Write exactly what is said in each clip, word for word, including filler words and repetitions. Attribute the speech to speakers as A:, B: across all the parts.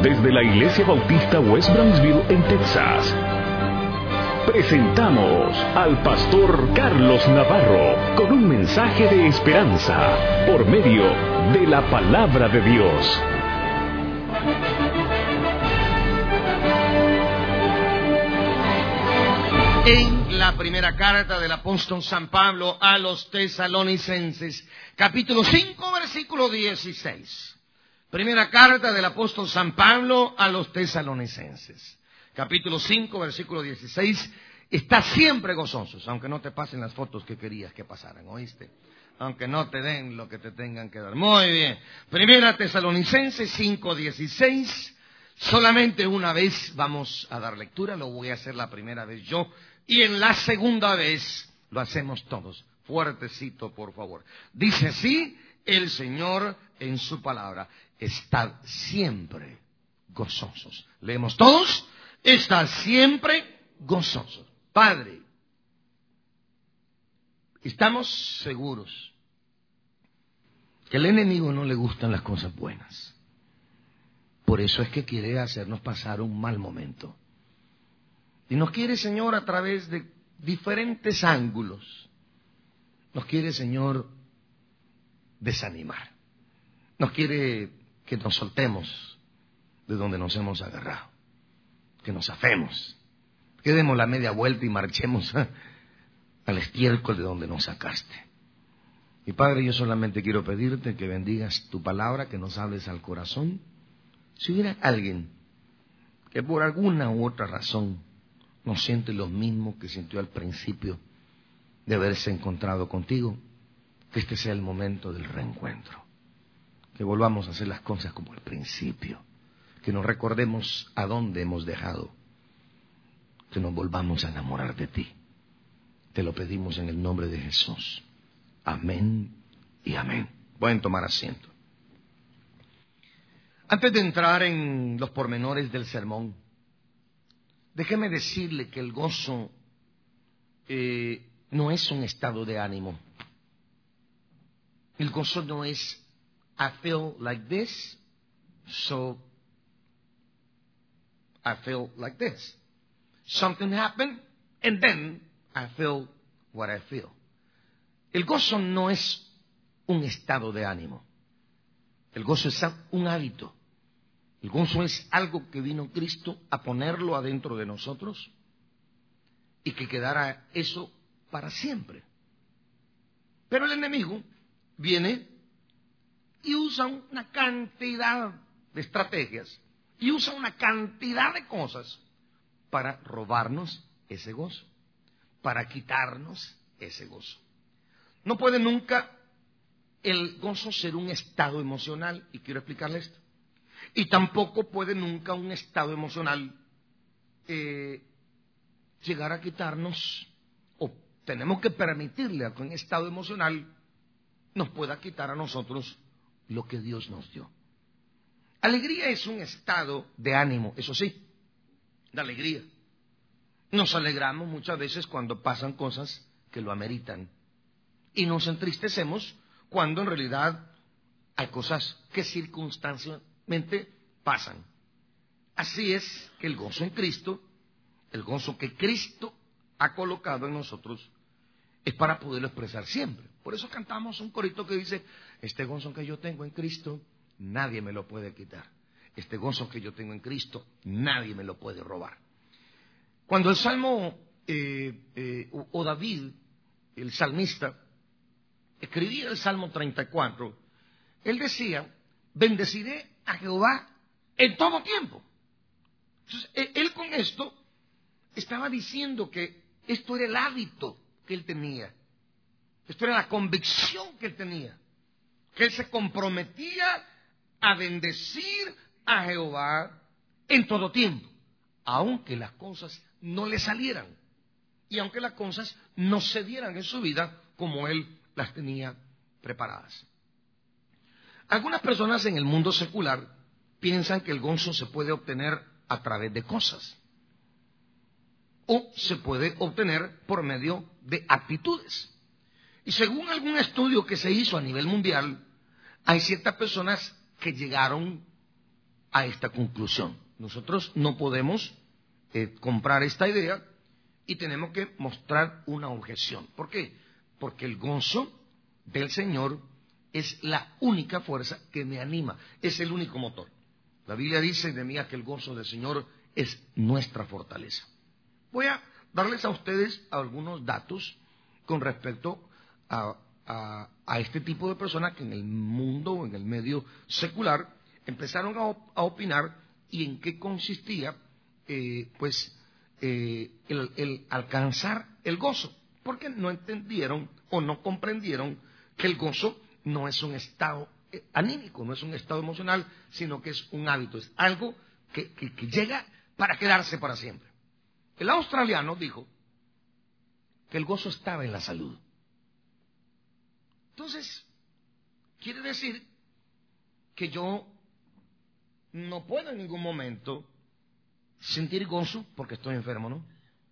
A: desde la Iglesia Bautista West Brownsville en Texas, presentamos al pastor Carlos Navarro con un mensaje de esperanza por medio de la palabra de Dios.
B: En la primera carta del apóstol San Pablo a los tesalonicenses, capítulo cinco, versículo dieciséis. Primera carta del apóstol San Pablo a los tesalonicenses, capítulo cinco, versículo dieciséis. Está siempre gozosos, aunque no te pasen las fotos que querías que pasaran, ¿oíste? Aunque no te den lo que te tengan que dar. Muy bien. Primera Tesalonicenses cinco, dieciséis. Solamente una vez vamos a dar lectura, lo voy a hacer la primera vez yo, y en la segunda vez lo hacemos todos. Fuertecito, por favor. Dice así el Señor en su palabra: estad siempre gozosos. Leemos todos: estad siempre gozosos. Padre, estamos seguros que al enemigo no le gustan las cosas buenas. Por eso es que quiere hacernos pasar un mal momento. Y nos quiere, Señor, a través de diferentes ángulos. Nos quiere, Señor, desanimar. Nos quiere que nos soltemos de donde nos hemos agarrado. Que nos afemos. Que demos la media vuelta y marchemos al estiércol de donde nos sacaste. Y Padre, yo solamente quiero pedirte que bendigas tu palabra, que nos hables al corazón. Si hubiera alguien que por alguna u otra razón no siente lo mismo que sintió al principio de haberse encontrado contigo, que este sea el momento del reencuentro. Que volvamos a hacer las cosas como al principio. Que nos recordemos a dónde hemos dejado. Que nos volvamos a enamorar de ti. Te lo pedimos en el nombre de Jesús. Amén y amén. Pueden tomar asiento. Antes de entrar en los pormenores del sermón, déjeme decirle que el gozo eh, no es un estado de ánimo. El gozo no es I feel like this, so I feel like this. Something happened, and then I feel what I feel. El gozo no es un estado de ánimo. El gozo es un hábito. El gozo es algo que vino Cristo a ponerlo adentro de nosotros y que quedara eso para siempre. Pero el enemigo viene y usa una cantidad de estrategias y usa una cantidad de cosas para robarnos ese gozo, para quitarnos ese gozo. No puede nunca el gozo ser un estado emocional, y quiero explicarle esto. Y tampoco puede nunca un estado emocional eh, llegar a quitarnos, o tenemos que permitirle a que un estado emocional nos pueda quitar a nosotros lo que Dios nos dio. Alegría es un estado de ánimo, eso sí, de alegría. Nos alegramos muchas veces cuando pasan cosas que lo ameritan. Y nos entristecemos cuando en realidad hay cosas que circunstancialmente pasan. Así es que el gozo en Cristo, el gozo que Cristo ha colocado en nosotros, es para poderlo expresar siempre. Por eso cantamos un corito que dice: este gozo que yo tengo en Cristo, nadie me lo puede quitar. Este gozo que yo tengo en Cristo, nadie me lo puede robar. Cuando el Salmo, eh, eh, o David, el salmista, escribía el Salmo treinta y cuatro, él decía: bendeciré a Jehová en todo tiempo. Entonces, él con esto estaba diciendo que esto era el hábito que él tenía. Esto era la convicción que él tenía. Que él se comprometía a bendecir a Jehová en todo tiempo. Aunque las cosas no le salieran. Y aunque las cosas no se dieran en su vida como él las tenía preparadas. Algunas personas en el mundo secular piensan que el gozo se puede obtener a través de cosas. O se puede obtener por medio de actitudes. Y según algún estudio que se hizo a nivel mundial, hay ciertas personas que llegaron a esta conclusión. Nosotros no podemos eh, comprar esta idea y tenemos que mostrar una objeción. ¿Por qué? Porque el gozo del Señor es la única fuerza que me anima, es el único motor. La Biblia dice de mí que el gozo del Señor es nuestra fortaleza. Voy a darles a ustedes algunos datos con respecto a, a, a este tipo de personas que en el mundo o en el medio secular empezaron a, a opinar y en qué consistía eh, pues eh, el, el alcanzar el gozo, porque no entendieron o no comprendieron que el gozo no es un estado anímico, no es un estado emocional, sino que es un hábito, es algo que, que, que llega para quedarse para siempre. El australiano dijo que el gozo estaba en la salud. Entonces, quiere decir que yo no puedo en ningún momento sentir gozo porque estoy enfermo, ¿no?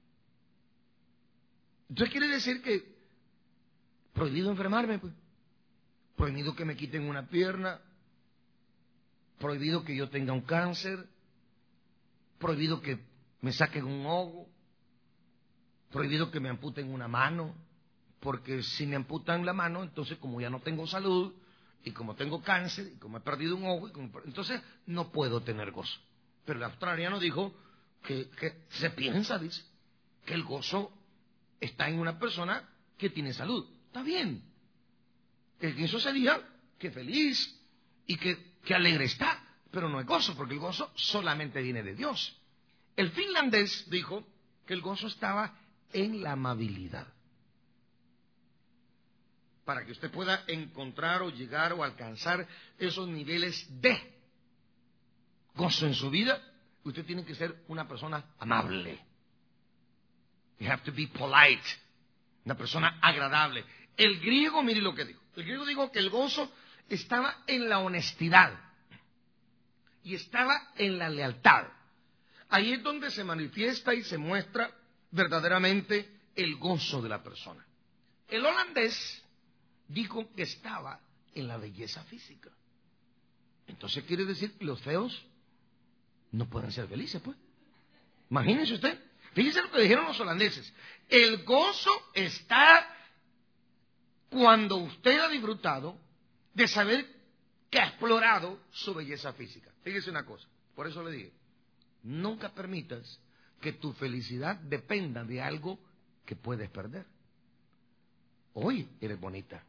B: Entonces quiere decir que prohibido enfermarme, pues. Prohibido que me quiten una pierna, prohibido que yo tenga un cáncer, prohibido que me saquen un ojo, prohibido que me amputen una mano, porque si me amputan la mano, entonces como ya no tengo salud, y como tengo cáncer, y como he perdido un ojo, y como... entonces no puedo tener gozo. Pero el australiano dijo que, que se piensa, dice, que el gozo está en una persona que tiene salud. Está bien. Que eso sería que feliz y que, que alegre está, pero no es gozo, porque el gozo solamente viene de Dios. El finlandés dijo que el gozo estaba en la amabilidad. Para que usted pueda encontrar o llegar o alcanzar esos niveles de gozo en su vida, usted tiene que ser una persona amable. You have to be polite. Una persona agradable. El griego, mire lo que dijo. El griego dijo que el gozo estaba en la honestidad y estaba en la lealtad. Ahí es donde se manifiesta y se muestra verdaderamente el gozo de la persona. El holandés dijo que estaba en la belleza física. Entonces quiere decir que los feos no pueden ser felices, pues. Imagínense usted. Fíjense lo que dijeron los holandeses. El gozo está cuando usted ha disfrutado de saber que ha explorado su belleza física. Fíjese una cosa, por eso le dije, nunca permitas que tu felicidad dependa de algo que puedes perder. Hoy eres bonita.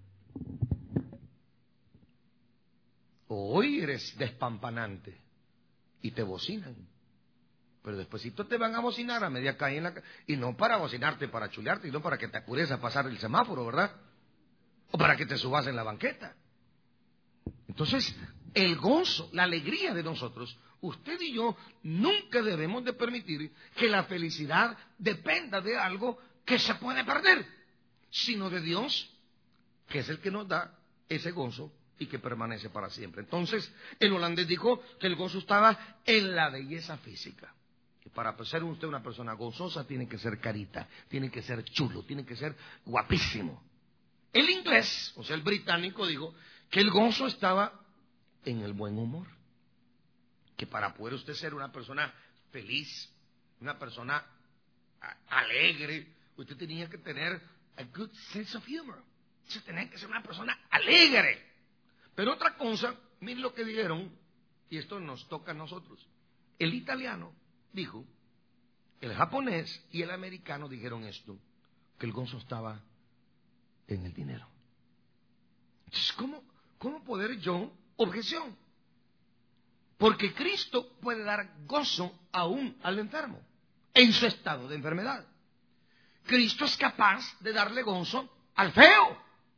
B: Hoy eres despampanante y te bocinan. Pero despuesito te van a bocinar a media calle en la ca- y no para bocinarte, para chulearte, sino para que te apures a pasar el semáforo, ¿verdad? O para que te subas en la banqueta. Entonces, el gozo, la alegría de nosotros, usted y yo, nunca debemos de permitir que la felicidad dependa de algo que se puede perder, sino de Dios, que es el que nos da ese gozo y que permanece para siempre. Entonces, el holandés dijo que el gozo estaba en la belleza física. Que para ser usted una persona gozosa tiene que ser carita, tiene que ser chulo, tiene que ser guapísimo. El inglés, o sea, el británico, dijo que el gozo estaba en el buen humor. Que para poder usted ser una persona feliz, una persona alegre, usted tenía que tener a good sense of humor. Usted tenía que ser una persona alegre. Pero otra cosa, miren lo que dijeron, y esto nos toca a nosotros. El italiano dijo, el japonés y el americano dijeron esto, que el gozo estaba en el dinero. Entonces, ¿cómo, cómo poder yo? Objeción. Porque Cristo puede dar gozo aún al enfermo, en su estado de enfermedad. Cristo es capaz de darle gozo al feo.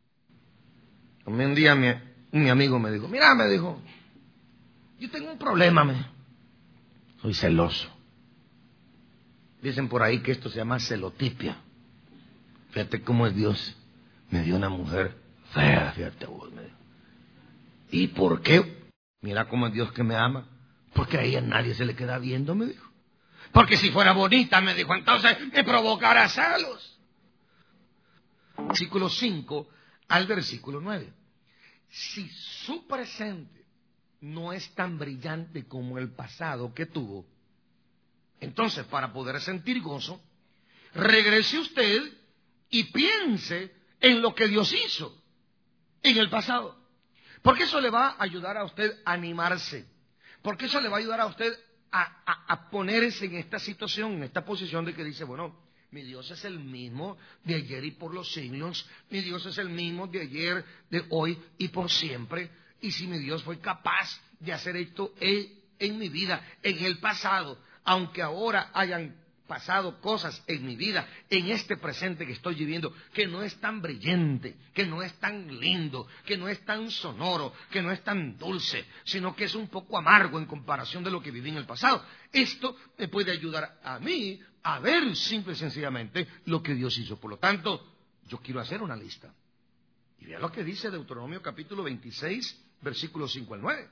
B: Un día mi, mi amigo me dijo, mira, me dijo, yo tengo un problema, me. Soy celoso. Dicen por ahí que esto se llama celotipia. Fíjate cómo es Dios. Me dio una mujer fea, fíjate vos, me dijo. ¿Y por qué? Mira cómo es Dios que me ama. Porque a ella nadie se le queda viendo, me dijo. Porque si fuera bonita, me dijo, entonces me provocará celos. Versículo cinco al versículo nueve. Si su presente no es tan brillante como el pasado que tuvo, entonces para poder sentir gozo, regrese usted y piense en lo que Dios hizo en el pasado. Porque eso le va a ayudar a usted a animarse. Porque eso le va a ayudar a usted a, a, a ponerse en esta situación, en esta posición de que dice, bueno, mi Dios es el mismo de ayer y por los siglos. Mi Dios es el mismo de ayer, de hoy y por siempre. Y si mi Dios fue capaz de hacer esto en, en mi vida, en el pasado, aunque ahora hayan pasado cosas en mi vida, en este presente que estoy viviendo, que no es tan brillante, que no es tan lindo, que no es tan sonoro, que no es tan dulce, sino que es un poco amargo en comparación de lo que viví en el pasado. Esto me puede ayudar a mí a ver simple y sencillamente lo que Dios hizo. Por lo tanto, yo quiero hacer una lista. Y vea lo que dice Deuteronomio capítulo veintiséis, versículos cinco al nueve.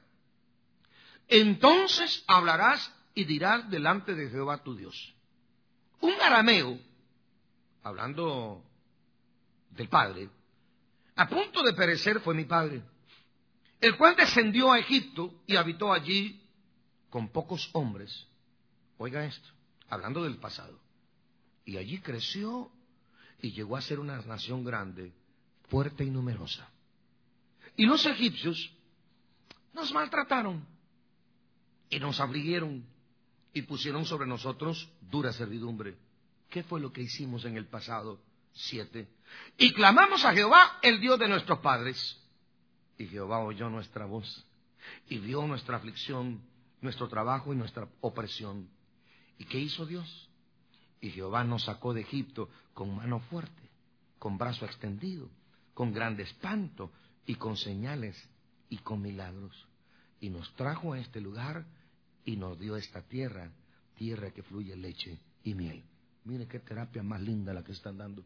B: Entonces hablarás y dirás delante de Jehová tu Dios. Un arameo, hablando del padre, a punto de perecer fue mi padre, el cual descendió a Egipto y habitó allí con pocos hombres. Oiga esto, hablando del pasado. Y allí creció y llegó a ser una nación grande, fuerte y numerosa. Y los egipcios nos maltrataron y nos afligieron y pusieron sobre nosotros dura servidumbre. ¿Qué fue lo que hicimos en el pasado? Siete. Y clamamos a Jehová, el Dios de nuestros padres. Y Jehová oyó nuestra voz y vio nuestra aflicción, nuestro trabajo y nuestra opresión. ¿Y qué hizo Dios? Y Jehová nos sacó de Egipto con mano fuerte, con brazo extendido, con grande espanto y con señales y con milagros. Y nos trajo a este lugar y nos dio esta tierra, tierra que fluye leche y miel. Mire qué terapia más linda la que están dando.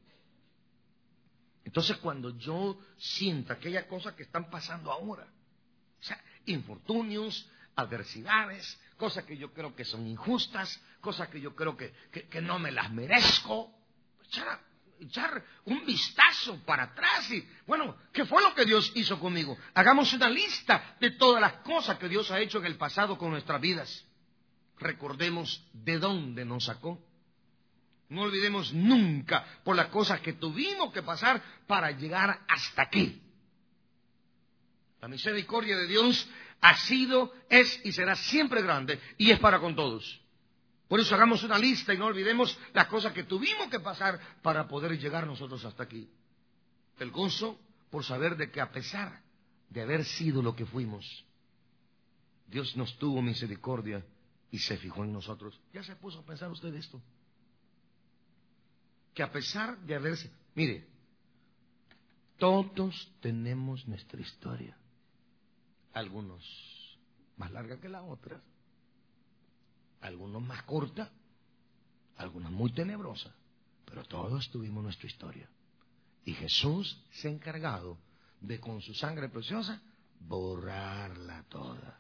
B: Entonces cuando yo sienta aquellas cosas que están pasando ahora, o sea, infortunios, adversidades, cosas que yo creo que son injustas, cosas que yo creo que, que, que no me las merezco, echar, echar un vistazo para atrás y, bueno, ¿qué fue lo que Dios hizo conmigo? Hagamos una lista de todas las cosas que Dios ha hecho en el pasado con nuestras vidas. Recordemos de dónde nos sacó. No olvidemos nunca por las cosas que tuvimos que pasar para llegar hasta aquí. La misericordia de Dios ha sido, es y será siempre grande y es para con todos. Por eso hagamos una lista y no olvidemos las cosas que tuvimos que pasar para poder llegar nosotros hasta aquí. El gozo por saber de que a pesar de haber sido lo que fuimos, Dios nos tuvo misericordia y se fijó en nosotros. ¿Ya se puso a pensar usted esto? Que a pesar de haberse... Mire, todos tenemos nuestra historia. Algunos más larga que la otra, algunos más corta, algunos muy tenebrosa, pero todos tuvimos nuestra historia. Y Jesús se ha encargado de, con su sangre preciosa, borrarla toda.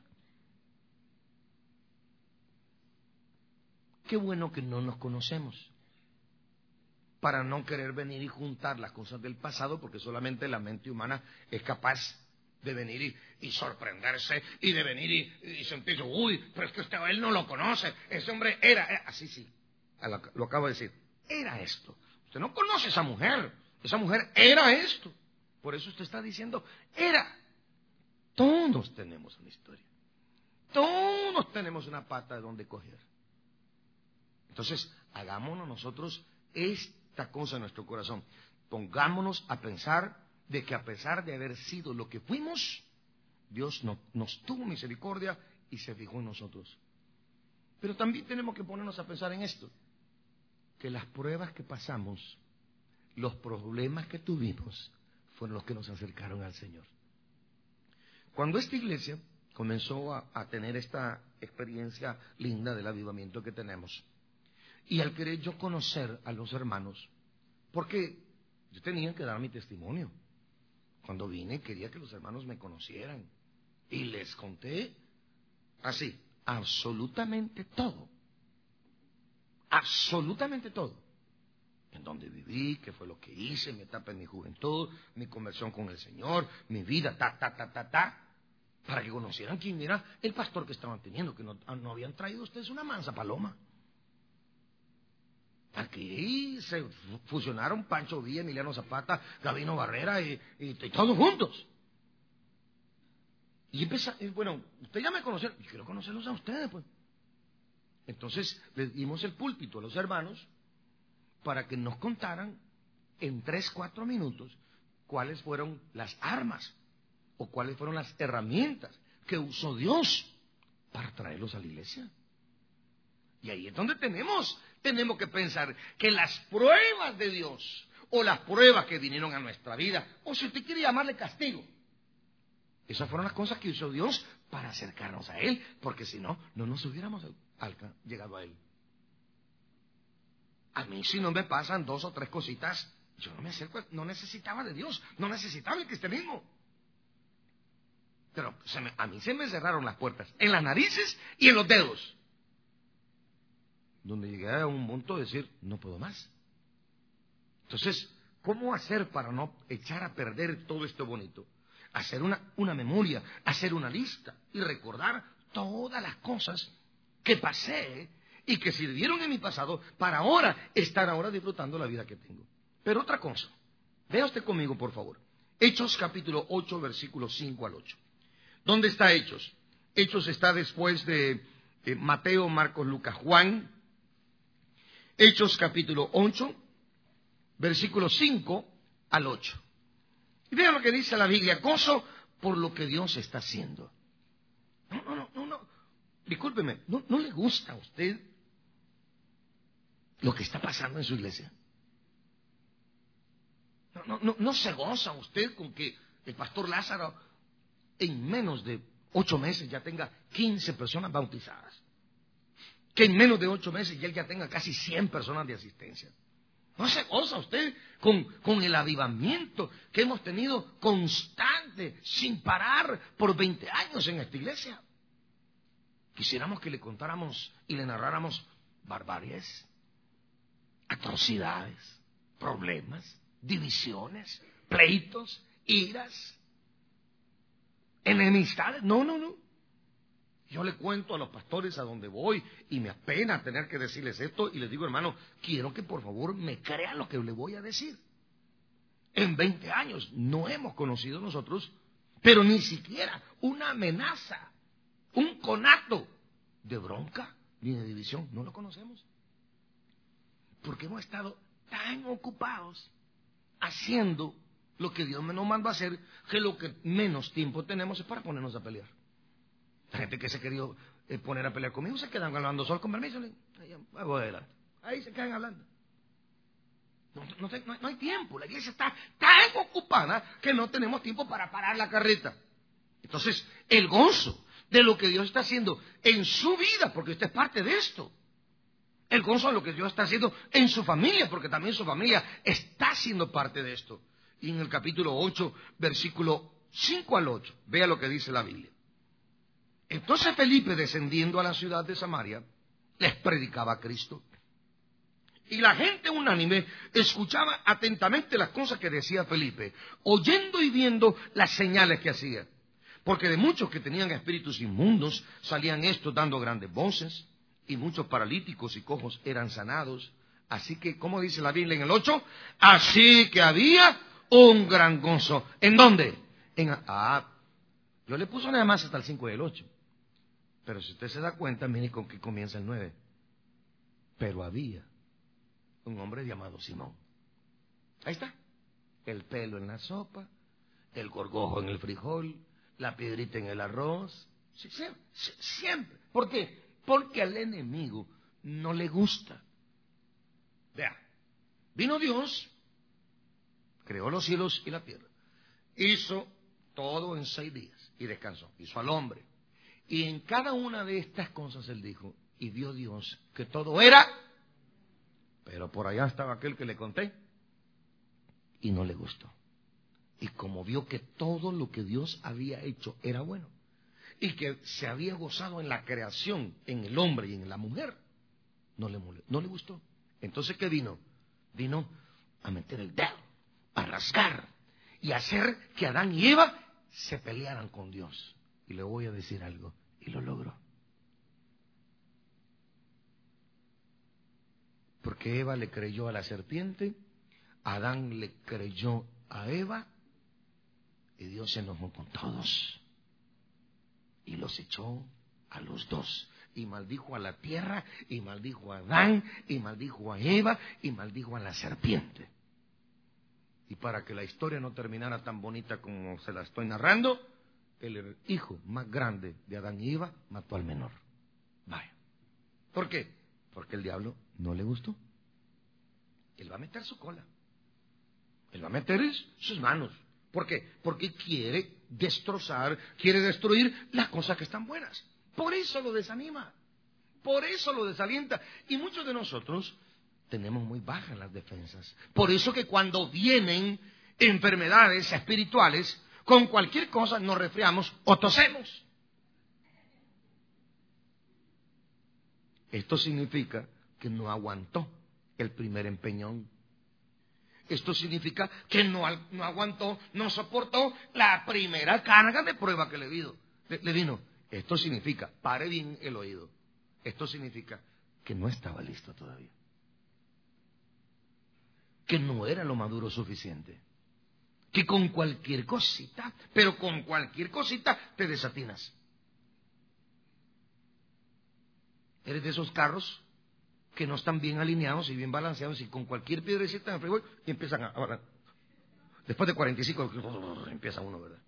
B: Qué bueno que no nos conocemos, para no querer venir y juntar las cosas del pasado, porque solamente la mente humana es capaz de venir y, y sorprenderse y de venir y, y sentirse, uy, pero es que usted él no lo conoce, ese hombre era, era así, sí, lo, lo acabo de decir, era esto. Usted no conoce a esa mujer, esa mujer era esto. Por eso usted está diciendo, era. Todos tenemos una historia, todos tenemos una pata de donde coger. Entonces, hagámonos nosotros esta cosa en nuestro corazón. Pongámonos a pensar de que a pesar de haber sido lo que fuimos, Dios no, nos tuvo misericordia y se fijó en nosotros. Pero también tenemos que ponernos a pensar en esto, que las pruebas que pasamos, los problemas que tuvimos, fueron los que nos acercaron al Señor. Cuando esta iglesia comenzó a, a tener esta experiencia linda del avivamiento que tenemos, y al querer yo conocer a los hermanos, porque yo tenía que dar mi testimonio. Cuando vine quería que los hermanos me conocieran. Y les conté así, absolutamente todo. Absolutamente todo. En dónde viví, qué fue lo que hice, mi etapa en mi juventud, mi conversión con el Señor, mi vida, ta, ta, ta, ta, ta. para que conocieran quién era el pastor que estaban teniendo, que no, no habían traído ustedes una mansa paloma. Aquí se fusionaron Pancho Villa, Emiliano Zapata, Gabino Barrera y, y, y todos juntos. Y empezó, bueno, usted ya me conoció, yo quiero conocerlos a ustedes, pues. Entonces les dimos el púlpito a los hermanos para que nos contaran en tres, cuatro minutos cuáles fueron las armas o cuáles fueron las herramientas que usó Dios para traerlos a la iglesia. Y ahí es donde tenemos, tenemos que pensar que las pruebas de Dios o las pruebas que vinieron a nuestra vida, o si usted quiere llamarle castigo, esas fueron las cosas que usó Dios para acercarnos a Él, porque si no, no nos hubiéramos llegado a Él. A mí si no me pasan dos o tres cositas, yo no me acerco, no necesitaba de Dios, no necesitaba el cristianismo. Pero se me, a mí se me cerraron las puertas, en las narices y en los dedos. Donde llegué a un punto de decir, no puedo más. Entonces, ¿cómo hacer para no echar a perder todo esto bonito? Hacer una, una memoria, hacer una lista y recordar todas las cosas que pasé y que sirvieron en mi pasado para ahora estar ahora disfrutando la vida que tengo. Pero otra cosa, vea usted conmigo, por favor. Hechos capítulo ocho, versículos cinco al ocho. ¿Dónde está Hechos? Hechos está después de eh, Mateo, Marcos, Lucas, Juan. Hechos capítulo ocho, versículos cinco al ocho. Y vean lo que dice la Biblia, gozo por lo que Dios está haciendo. No, no, no, no, no. Discúlpeme, ¿no, no le gusta a usted lo que está pasando en su iglesia? No, no, no, no se goza usted con que el pastor Lázaro en menos de ocho meses ya tenga quince personas bautizadas. Que en menos de ocho meses ya él ya tenga casi cien personas de asistencia. ¿No se goza usted con, con el avivamiento que hemos tenido constante, sin parar, por veinte años en esta iglesia? Quisiéramos que le contáramos y le narráramos barbaries, atrocidades, problemas, divisiones, pleitos, iras, enemistades. No, no, no. Yo le cuento a los pastores a donde voy y me apena tener que decirles esto y les digo, hermano, quiero que por favor me crean lo que les voy a decir. En veinte años no hemos conocido nosotros, pero ni siquiera una amenaza, un conato de bronca ni de división, no lo conocemos. Porque hemos estado tan ocupados haciendo lo que Dios nos mandó a hacer, que lo que menos tiempo tenemos es para ponernos a pelear. La gente que se quería eh, poner a pelear conmigo se quedan hablando solo con permiso. Le, ahí, adelante. Ahí se quedan hablando. No, no, no, no hay tiempo. La iglesia está tan ocupada que no tenemos tiempo para parar la carreta. Entonces, el gozo de lo que Dios está haciendo en su vida, porque usted es parte de esto. El gozo de lo que Dios está haciendo en su familia, porque también su familia está siendo parte de esto. Y en el capítulo ocho, versículo cinco al ocho, vea lo que dice la Biblia. Entonces Felipe, descendiendo a la ciudad de Samaria, les predicaba a Cristo. Y la gente unánime escuchaba atentamente las cosas que decía Felipe, oyendo y viendo las señales que hacía. Porque de muchos que tenían espíritus inmundos salían estos dando grandes voces, y muchos paralíticos y cojos eran sanados. Así que, ¿cómo dice la Biblia en el ocho? Así que había un gran gozo. ¿En dónde? En, ah, yo le puse nada más hasta el cinco y el ocho. Pero si usted se da cuenta, mire con qué comienza el nueve. Pero había un hombre llamado Simón. Ahí está. El pelo en la sopa, el gorgojo en el frijol, la piedrita en el arroz. Sí, siempre, siempre. ¿Por qué? Porque al enemigo no le gusta. Vea, vino Dios, creó los cielos y la tierra, hizo todo en seis días y descansó. Hizo al hombre. Y en cada una de estas cosas él dijo, y vio Dios que todo era, pero por allá estaba aquel que le conté, y no le gustó. Y como vio que todo lo que Dios había hecho era bueno, y que se había gozado en la creación, en el hombre y en la mujer, no le, mole, no le gustó. Entonces, ¿qué vino? Vino a meter el dedo, a rasgar, y hacer que Adán y Eva se pelearan con Dios. y le voy a decir algo, y lo logró. Porque Eva le creyó a la serpiente, Adán le creyó a Eva, y Dios se enojó con todos y los echó a los dos, y maldijo a la tierra, y maldijo a Adán, y maldijo a Eva, y maldijo a la serpiente. Y para que la historia no terminara tan bonita como se la estoy narrando, el hijo más grande de Adán y Eva mató al menor. Vaya. ¿Por qué? Porque el diablo no le gustó. Él va a meter su cola. Él va a meter sus manos. ¿Por qué? Porque quiere destrozar, quiere destruir las cosas que están buenas. Por eso lo desanima. Por eso lo desalienta. Y muchos de nosotros tenemos muy bajas las defensas. Por eso que cuando vienen enfermedades espirituales, con cualquier cosa nos resfriamos o tosemos. Esto significa que no aguantó el primer empeñón. Esto significa que no, no aguantó, no soportó la primera carga de prueba que le vino. Le, le vino. Esto significa, pare bien el oído, esto significa que no estaba listo todavía. Que no era lo maduro suficiente. Que con cualquier cosita, pero con cualquier cosita te desatinas. Eres de esos carros que no están bien alineados y bien balanceados, y con cualquier piedrecita en el freeway y empiezan a... a después de cuarenta y cinco empieza uno, ¿verdad?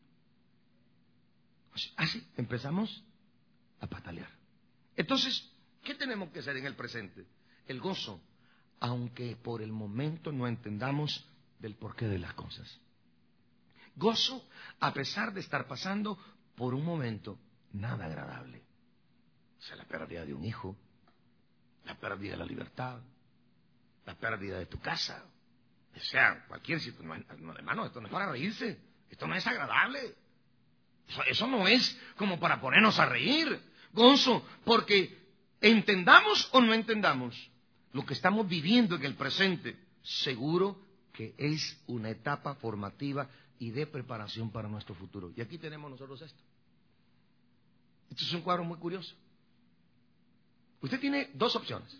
B: Así empezamos a patalear. Entonces, ¿qué tenemos que hacer en el presente? El gozo, aunque por el momento no entendamos del porqué de las cosas. Gozo a pesar de estar pasando por un momento nada agradable. O sea, la pérdida de un hijo, la pérdida de la libertad, la pérdida de tu casa, o sea, cualquier situación. No, hermano, esto no es para reírse, esto no es agradable, eso, eso no es como para ponernos a reír. Gozo, porque entendamos o no entendamos lo que estamos viviendo en el presente, seguro que es una etapa formativa y de preparación para nuestro futuro. Y aquí tenemos nosotros esto. Esto es un cuadro muy curioso. Usted tiene dos opciones.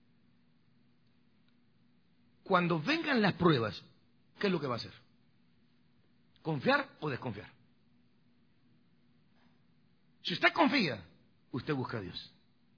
B: Cuando vengan las pruebas, ¿qué es lo que va a hacer? ¿Confiar o desconfiar? Si usted confía, usted busca a Dios.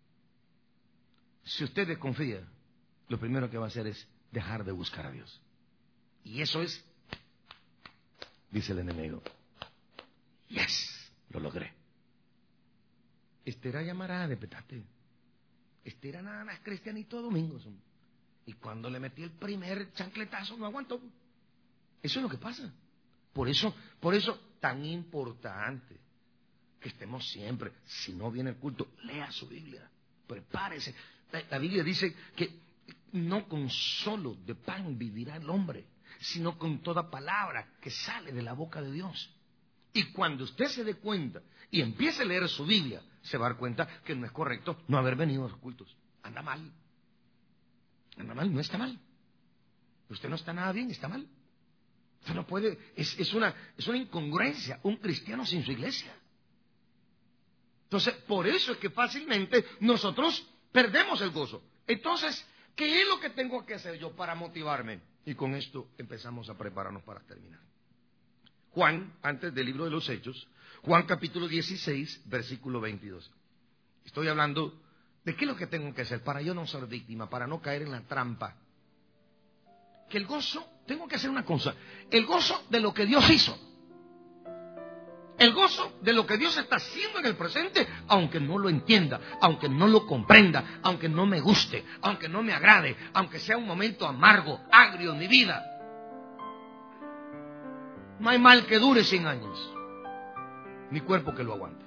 B: Si usted desconfía, lo primero que va a hacer es dejar de buscar a Dios. Y eso es, dice el enemigo, yes, lo logré. Este era llamará de petate. Este era nada más cristianito domingo. Y cuando le metí el primer chancletazo no aguantó. Eso es lo que pasa. Por eso, por eso tan importante que estemos siempre, si no viene el culto, lea su Biblia, prepárese. La, la Biblia dice que no con solo de pan vivirá el hombre, sino con toda palabra que sale de la boca de Dios. Y cuando usted se dé cuenta y empiece a leer su Biblia, se va a dar cuenta que no es correcto no haber venido a los cultos. Anda mal. Anda mal, no está mal. Usted no está nada bien, está mal. Usted no puede, es, es, una, es una incongruencia, un cristiano sin su iglesia. Entonces, por eso es que fácilmente nosotros perdemos el gozo. Entonces, ¿qué es lo que tengo que hacer yo para motivarme? Y con esto empezamos a prepararnos para terminar. Juan, antes del libro de los Hechos, Juan capítulo dieciséis, versículo veintidós. Estoy hablando de qué es lo que tengo que hacer para yo no ser víctima, para no caer en la trampa. Que el gozo, tengo que hacer una cosa, el gozo de lo que Dios hizo. El gozo de lo que Dios está haciendo en el presente, aunque no lo entienda, aunque no lo comprenda, aunque no me guste, aunque no me agrade, aunque sea un momento amargo, agrio en mi vida. No hay mal que dure cien años, ni cuerpo que lo aguante.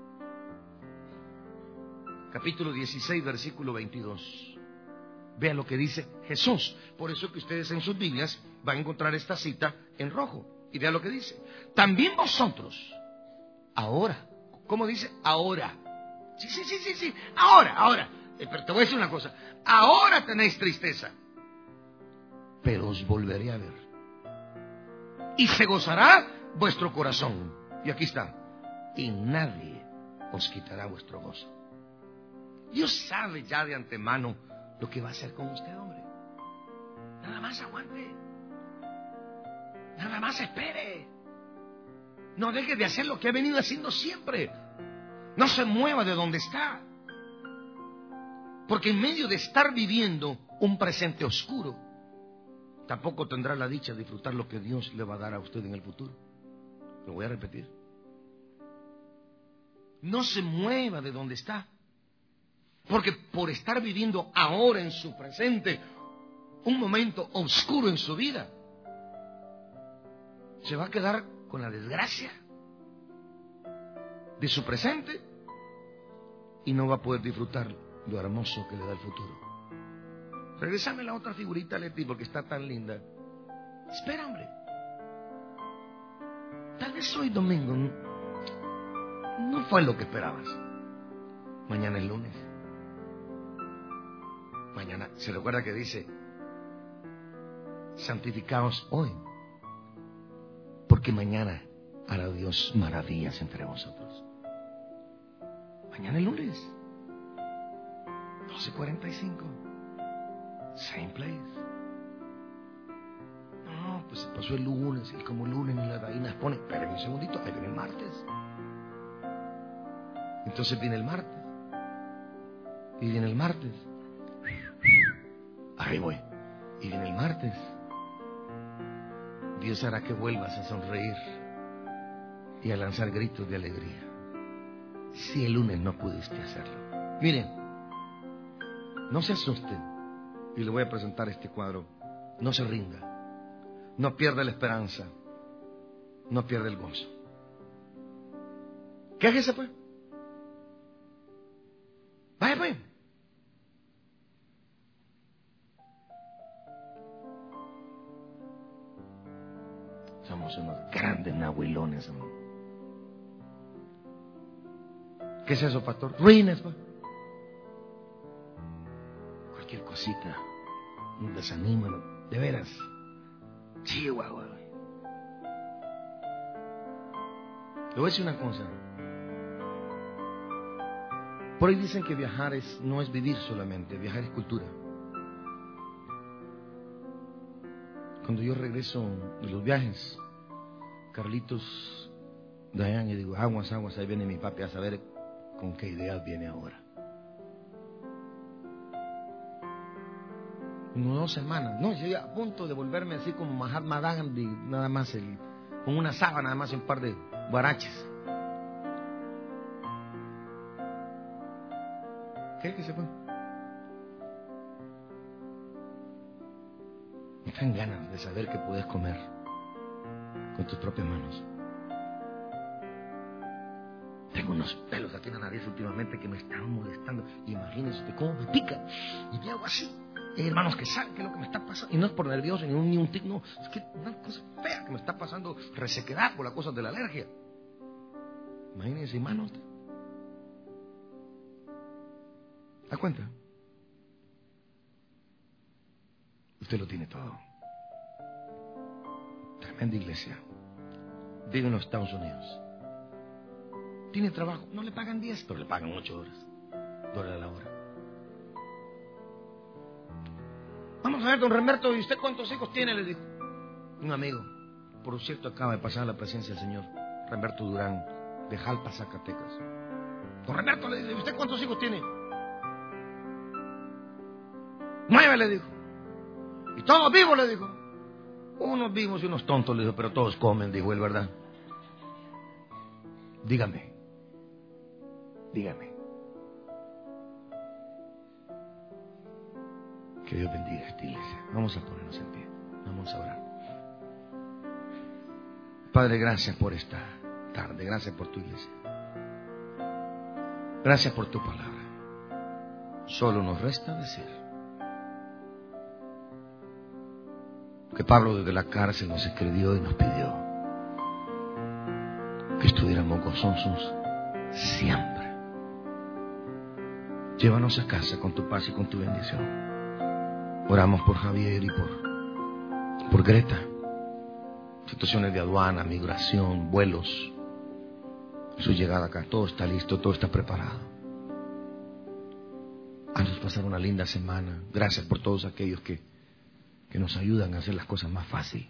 B: Capítulo dieciséis, versículo veintidós. Vean lo que dice Jesús. Por eso que ustedes en sus Biblias van a encontrar esta cita en rojo. Y vean lo que dice. También vosotros, ahora, ¿cómo dice? Ahora. Sí, sí, sí, sí, sí. Ahora, ahora. Eh, pero te voy a decir una cosa. Ahora tenéis tristeza, pero os volveré a ver. Y se gozará vuestro corazón. Y aquí está. y nadie os quitará vuestro gozo. Dios sabe ya de antemano lo que va a hacer con usted, hombre. Nada más aguante. Nada más espere. No deje de hacer lo que ha venido haciendo siempre. No se mueva de donde está. Porque en medio de estar viviendo un presente oscuro, tampoco tendrá la dicha de disfrutar lo que Dios le va a dar a usted en el futuro. Lo voy a repetir. No se mueva de donde está. Porque por estar viviendo ahora en su presente un momento oscuro en su vida, se va a quedar con la desgracia de su presente y no va a poder disfrutar lo hermoso que le da el futuro. Regresame la otra figurita, Leti, porque está tan linda. Espera, hombre. Tal vez hoy domingo no fue lo que esperabas. Mañana es lunes. Mañana, ¿se recuerda que dice: santificaos hoy, porque mañana hará Dios maravillas entre vosotros? Mañana es lunes, doce cuarenta y cinco, same place. No, pues se pasó el lunes, y como lunes ni las gallinas ponen, esperen un segundito, ahí viene el martes. Entonces viene el martes, y viene el martes, ahí voy, y viene el martes. Dios hará que vuelvas a sonreír y a lanzar gritos de alegría, si el lunes no pudiste hacerlo. Miren, no se asusten, y le voy a presentar este cuadro. No se rinda, no pierda la esperanza, no pierda el gozo. Quéjese pues. Vaya pues. Somos unos grandes nahuilones, amor. ¿Qué es eso, pastor? Ruines, pues. Cualquier cosita, un desánimo, de veras. Chihuahua. Le voy a decir una cosa. Por ahí dicen que viajar es, no es vivir solamente, viajar es cultura. Cuando yo regreso de los viajes, Carlitos, Dayan, y digo, aguas, aguas, ahí viene mi papi a saber con qué ideas viene ahora. Unos dos semanas, no, yo a punto de volverme así como Mahatma Gandhi, nada más, el, con una sábana, nada más, un par de guaraches. ¿Qué? ¿Qué se fue? Me dan ganas de saber que puedes comer con tus propias manos. Tengo unos pelos aquí en la nariz últimamente que me están molestando. Imagínense cómo me pica y me hago así. Y hay hermanos que saben qué es lo que me está pasando. Y no es por nervioso ni un, ni un tic, no. Es que una cosa fea que me está pasando, resequedad por las cosas de la alergia. Imagínense, hermanos. ¿Da cuenta? Usted lo tiene todo. Tremenda iglesia. Vive en los Estados Unidos. Tiene trabajo. No le pagan diez, pero le pagan ocho horas. Dólares a la hora. Vamos a ver, don Remberto, ¿y usted cuántos hijos tiene? Le dijo un amigo. Por cierto, acaba de pasar la presencia del señor Remberto Durán, de Jalpa, Zacatecas. Don Remberto, le dice, ¿usted cuántos hijos tiene? Nueve, le dijo. ¿Y todos vivos? Le dijo. Unos vivos y unos tontos, le dijo, pero todos comen, dijo él, ¿verdad? Dígame. Dígame. Que Dios bendiga esta iglesia. Vamos a ponernos en pie. Vamos a orar. Padre, gracias por esta tarde. Gracias por tu iglesia. Gracias por tu palabra. Solo nos resta decir que Pablo desde la cárcel nos escribió y nos pidió que estuviéramos gozosos siempre. Llévanos a casa con tu paz y con tu bendición. Oramos por Javier y por, por Greta. Situaciones de aduana, migración, vuelos, su llegada acá. Todo está listo, todo está preparado. Antes de pasar una linda semana. Gracias por todos aquellos que, que nos ayudan a hacer las cosas más fácil.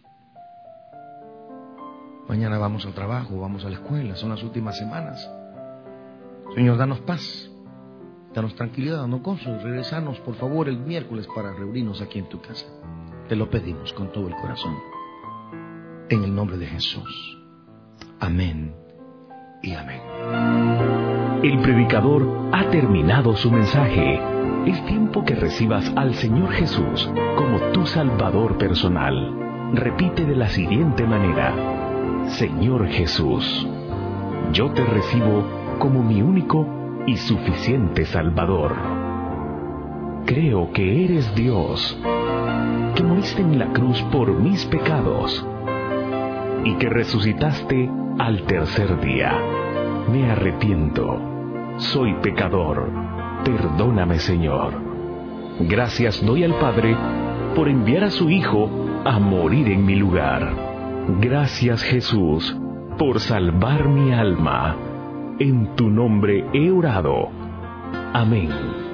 B: Mañana vamos al trabajo, vamos a la escuela, son las últimas semanas. Señor, danos paz, danos tranquilidad, danos gozo. Regresanos, por favor, el miércoles para reunirnos aquí en tu casa. Te lo pedimos con todo el corazón. En el nombre de Jesús. Amén y amén.
A: El predicador ha terminado su mensaje. Es tiempo que recibas al Señor Jesús como tu Salvador personal. Repite de la siguiente manera: Señor Jesús, yo te recibo como mi único y suficiente Salvador. Creo que eres Dios, que moriste en la cruz por mis pecados y que resucitaste al tercer día. Me arrepiento, soy pecador, perdóname, Señor. Gracias doy al Padre por enviar a su Hijo a morir en mi lugar. Gracias, Jesús, por salvar mi alma. En tu nombre he orado. Amén.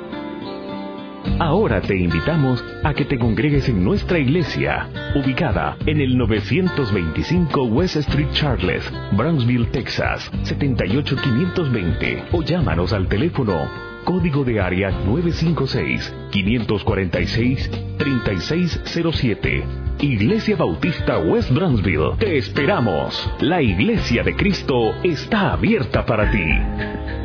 A: Ahora te invitamos a que te congregues en nuestra iglesia, ubicada en el novecientos veinticinco West Street Charles, Brownsville, Texas, setenta y ocho quinientos veinte, o llámanos al teléfono código de área nueve cinco seis, cinco cuatro seis, tres seis cero siete. Iglesia Bautista West Brownsville. Te esperamos. La Iglesia de Cristo está abierta para ti.